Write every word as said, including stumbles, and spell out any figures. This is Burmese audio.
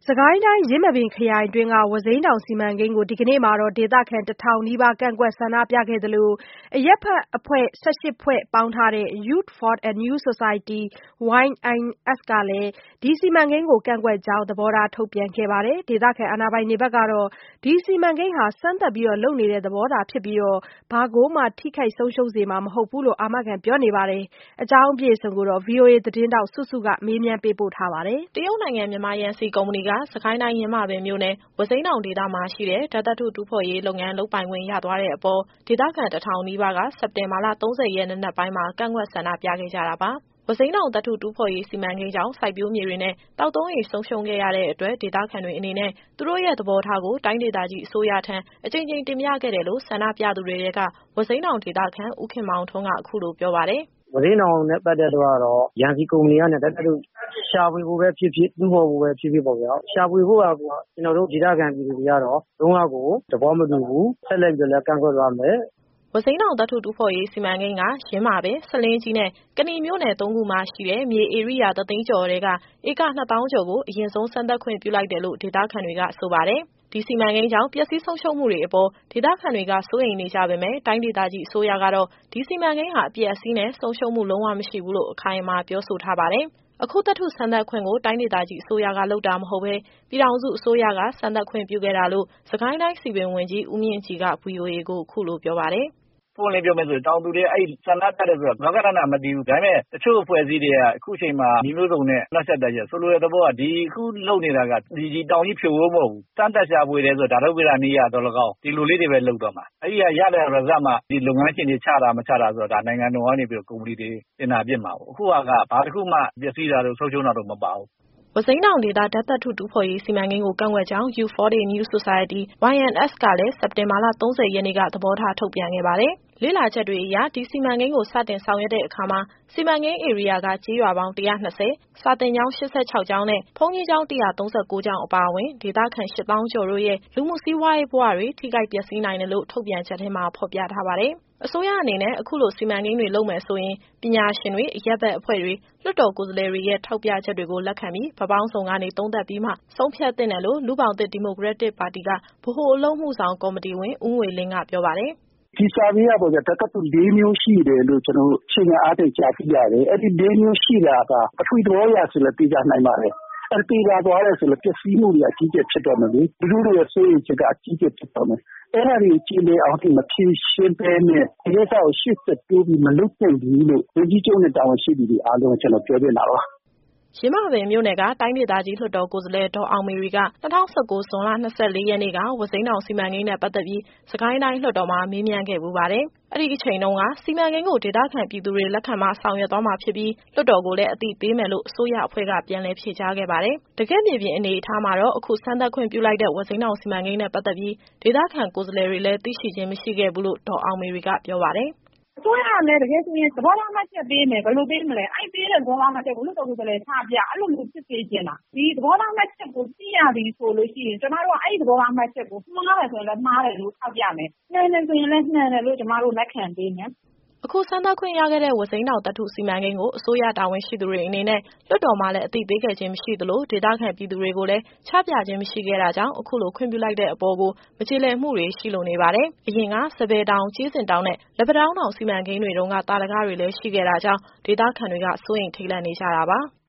စကိုင်းတိုင်းယင်းမာပင်ခရိုင်အတွင်းက ဝါးစိမ်းတောင်စီမံကိန်းကို ဒီကနေ့မှာ ဒေသခံတစ်ထောင်နီးပါး ကန့်ကွက်ဆန္ဒပြခဲ့သလို အရပ်ဘက်အဖွဲ့ ၁၈ ဖွဲ့ပေါင်းထားတဲ့ Youth for a New Society (ဝိုင်း အိုင် အက်ဖ်) ကလည်း ဒီစီမံကိန်းကို ကန့်ကွက်ကြောင်း သဘောထားထုတ်ပြန်ခဲ့ပါတယ်။ ဒေသခံအာဏာပိုင်တွေကတော့ ဒီစီမံကိန်းဟာ စမ်းသပ်လုပ်နေတဲ့ သဘောသာဖြစ်ပြီး ဘာကိုမှ ထိခိုက်ဆုံးရှုံးစေမှာမဟုတ်ဘူးလို့ အာမခံပြောနေပါတယ်။ အကြောင်းအပြည့်အစုံကို ဗွီအိုအေသတင်းထောက်စုစုကမေးမြန်းပေးပို့ထားပါတယ်။တရုတ်နိုင်ငံ မြန်မာယန်စီကုမ္ပဏီက စစ်ကိုင်းတိုင်း ယင်းမာပင်မြို့နယ် ဝါးစိမ်းတောင်ဒေသမှာရှိတဲ့ ဓာတ်သတ္ထုတူးဖော်ရေးလုပ်ငန်း လုပ်ပိုင်ခွင့်ရသွားတဲ့အပေါ် ဒေသခံတစ်ထောင်နီးပါးက စက်တင်ဘာလ ၃၀ရက် နံနက်ပိုင်းမှာ ကန့်ကွက်ဆန္ဒပြခဲ့ကြတာပါ။ ဝါးစိမ်းတောင်သတ္ထုတူးဖော်ရေးစီမံကိန်းကြောင့် စိုက်ပျိုးမြေတွေနဲ့ သောက်သုံးရေဆုံးရှုံးခဲ့ရတဲ့အတွက် ဒေသခံတွေအနေနဲ့ သူတို့ရဲ့သဘောထားကို တိုင်းဒေသကြီးအစိုးရထံ အကြိမ်ကြိမ်တင်ပြခဲ့တယ်လို့ ဆန္ဒပြသူတွေထဲက ဝါးစိမ်းတောင်ဒေသခံ ဦးခင်မောင်ထွန်းက အခုလိုပြောပါတယ်။ “ဝါးစိမ်းတောင်နဲ့ပတ်သက်လို့ကတော့ ယန်စီကုမ္ပဏီကနေ ဓာတ်သတ္ထုရှာဖွေဖို့ပဲဖြစ်ဖြစ်၊ တူးဖော်ဖို့ပဲဖြစ်ဖြစ်ပေါ့ဗျာ။ ရှာဖွေဖို့က ကျတော်တို့ဒေသခံပြည်သူတွေကတော့ လုံးဝကိုသဘောမတူဘူး။ ဆက်လက်ပြီးတော့လည်း ကန့်ကွက်သွားမယ်။” ဝါးစိမ်းတောင်သတ္ထုတူးဖော်ရေးစီမံကိန်းက ယင်းမာပင်၊ ဆားလင်းကြီးနဲ့ ကနီမြို့နယ် သုံးခုမှာရှိတဲ့ မြေဧရိယာ တစ်သိန်းကျော်ထဲက ဧကနှစ်သောင်းကျော်ကို အရင်ဆုံးစမ်းသပ်ခွင့်ပြုလိုက်တယ်လို့ ဒေသခံတွေကဆိုပါတယ်။ ဒီစီမံကိန်းကြောင့် ပျက်စီးဆုံးရှုံးမှုတွေအပေါ် ဒေသခံတွေက စိုးရိမ်နေကြပေမယ့် တိုင်းဒေသကြီးအစိုးရကတော့ ဒီစီမံကိန်းဟာ အပျက်အစီးနဲ့ ဆုံးရှုံးမှုလုံးဝမရှိဘူးလို့ အခိုင်အမာပြောဆိုထားပါတယ်။ အခုသတ္ထုစမ်းသပ်ခွင့်ကို တိုင်းဒေသကြီးအစိုးရကလုပ်တာမဟုတ်ဘဲ ပြည်ထောင်စုအစိုးရက စမ်းသပ်ခွင့်ပြုခဲ့တာလို့ စစ်ကိုင်းတိုင်းစည်ပင်ဝန်ကြီး ဦးမြင့်ကြည်က VOA ကိုအခုလိုပြောပါတယ်။ “ပွင့်ပွင့်လင်းလင်းပြောမယ်ဆိုရင် တောင်သူတွေအဲဒီဆန္ဒပြတယ်ဆိုတာ ဂဃနဏမသိဘူး။ ဒါပေမဲ့ တချို့အဖွဲ့အစည်းတွေက အခုချိန်မှာနည်းမျိုးစုံနဲ့နှောင့်ယှက်တာရှိတယ်။ ဆိုလိုတဲ့သဘောက ဒီအခုလုပ်နေတာက ဒီတောင်ကြီးဖြိုဖို့မဟုတ်ဘူး။ စမ်းသပ်ရှာဖွေတယ်ဆိုတာ ဓာတုဗေဒနည်းအရသော်လည်းကောင်း ဒီလိုလေးတွေပဲလုပ်တော့မှာ။ အဲဒီကရတဲ့ Result မှ ဒီလုပ်ငန်းရှင်တွေချတာမချတာဆိုတာ ဒါနိုင်ငံတော်ကနေပြီးတော့ ကုမ္ပဏီတွေတင်ဒါပစ်မှာပေါ့။ အခုဟာက ဘာတစ်ခုမှပျက်စီးတာတို့ ဆုံးရှုံးတာတို့မပါဘူး။ ” ဝါးစိမ်းတောင်ဒေသ ဓာတ်သတ္ထုတူးဖော်ရေးစီမံကိန်းကို ကန့်ကွက်ကြောင်း Youth for a New Society (ဝိုင်း အိုင် အက်ဖ်) ကလည်း စက်တင်ဘာလ ၃၀ရက်နေ့က သဘောထားထုတ်ပြန်ခဲ့ပါတယ်။ လေ့လာချက်တွေအရ ဒီစီမံကိန်းကိုစတင်ဆောင်ရွက်တဲ့အခါမှာ စီမံကိန်းဧရိယာက ကျေးရွာပေါင်း ၁၂၀၊ စာသင်ကျောင်း ၈၆ ကျောင်းနဲ့ ဘုန်းကြီးကျောင်း ၁၃၉ ကျောင်းအပါအဝင် ဒေသခံ ရှစ်သောင်းကျော်တို့ရဲ့ လူမှုစီးပွားရေးဘဝတွေ ထိခိုက်ပျက်စီးနိုင်တယ်လို့ ထုတ်ပြန်ချက်ထဲမှာဖော်ပြထားပါတယ်။ အစိုးရအနေနဲ့ အခုလိုစီမံကိန်းတွေလုပ်မယ်ဆိုရင် ပညာရှင်တွေ၊ အရပ်ဘက်အဖွဲ့တွေ၊ လွှတ်တော်ကိုယ်စားလှယ်တွေရဲ့ ထောက်ပြချက်တွေကို လက်ခံပြီး ဘက်ပေါင်းစုံကနေ သုံးသပ်ပြီးမှ ဆုံးဖြတ်သင့်တယ်လို့ လူ့ဘောင်သစ်ဒီမိုကရက်တစ်ပါတီက ဗဟိုအလုပ်အမှုဆောင်ကော်မတီဝင် ဦးငွေလင်းကပြောပါတယ်။ “ဒီ Survey ကပေါ့ဗျာ ဓာတ်သတ္ထုလေးမျိုးရှိတယ်လို့ ကျတော်တို့အခြေခံအားဖြင့်ကြားသိရတယ်။ အဲဒီလေးမျိုးရှိတာက ပထဝီသဘောအရဆိုလည်း သေချာနိုင်ပါတယ်။ အဲသေချာသွားတယ်ဆိုလည်း ပျက်စီးမှုတွေက အကြီးအကျယ်ဖြစ်တော့မယ်လေ။ လူထုတွေရဲ့စိုးရိမ်ချက်က အကြီးအကျယ်ဖြစ်တော့မယ်။ အဲဒါတွေကျေလည်အောင်မဖြေရှင်းဘဲနဲ့ ဒီကိစ္စကိုရှေ့ဆက်တိုးပြီးမလုပ်သင့်ဘူးလို့ ဝန်ကြီးချုပ်နဲ့တာဝန်ရှိသူတွေအားလုံးကို ကျနော်ပြောချင်တာပါ။” ယင်းမာပင်မြို့နယ်က တိုင်းဒေသကြီးလွှတ်တော်ကိုယ်စားလှယ် ဒေါ်အောင်မေရီက ၂၀၁၉ ဇွန်လ ၂၄ရက်နေ့က ဝါးစိမ်းတောင်စီမံကိန်းနဲ့ပတ်သက်ပြီး စစ်ကိုင်းတိုင်းလွှတ်တော်မှာ မေးမြန်းခဲ့ဖူးပါတယ်။ အဲဒီအချိန်တုန်းက စီမံကိန်းကို ဒေသခံပြည်သူတွေလက်ခံမှ ဆောင်ရွက်သွားမှာဖြစ်ပြီး လွှတ်တော်ကိုလည်း အသိပေးမယ်လို့ အစိုးရအဖွဲ့က ပြန်လည်ဖြေကြားခဲ့ပါတယ်။ တကယ့်မြေပြင်အနေအထားမှာတော့ အခုစမ်းသပ်ခွင့်ပြုလိုက်တဲ့ ဝါးစိမ်းတောင်စီမံကိန်းနဲ့ပတ်သက်ပြီး ဒေသခံကိုယ်စားလှယ်တွေလည်း သိရှိခြင်းမရှိခဲ့ဘူးလို့ ဒေါ်အောင်မေရီကပြောပါတယ်။ “အစိုးရကလည်းတကယ်ဆိုရင်သဘောထားမှတ်ချက်ပေးမယ်။ ဘယ်လိုပေးမလဲ။ အဲဒီပေးတဲ့သဘောထားမှတ်ချက်ကို လွှတ်တော်ကိုယ်စားလှယ်ချပြ။ အဲလိုမျိုးဖြစ်စေချင်တာ။ ဒီသဘောထားမှတ်ချက်ကိုသိရပြီဆိုလို့ရှိရင် ကျမတို့ကအဲဒီသဘောထားမှတ်ချက်ကို မှားတယ်ဆိုရင်လည်း မှားတယ်လို့ထောက်ပြမယ်။ မှန်တယ်ဆိုရင်လည်း မှန်တယ်လို့ ကျမတို့လက်ခံပေးမယ်။” အခုစမ်းသပ်ခွင့်ရခဲ့တဲ့ ဝါးစိမ်းတောင်သတ္ထုစီမံကိန်းကို အစိုးရတာဝန်ရှိသူတွေအနေနဲ့ လွှတ်တော်မှာလည်းအသိပေးခဲ့ခြင်းမရှိသလို ဒေသခံပြည်သူတွေကိုလည်း ချပြခြင်းမရှိခဲ့တာကြောင့် အခုလိုခွင့်ပြုလိုက်တဲ့အပေါ်ကို မကျေလည်မှုတွေရှိလို့နေပါတယ်။ အရင်က စံပယ်တောင်၊ ကြေးစင်တောင်နဲ့ လက်ပံတောင်းတောင်စီမံကိန်းတွေတုန်းက သာဓကတွေလည်းရှိခဲ့တာကြောင့် ဒေသခံတွေက စိုးရိမ်ထိတ်လန့်နေကြတာပါ။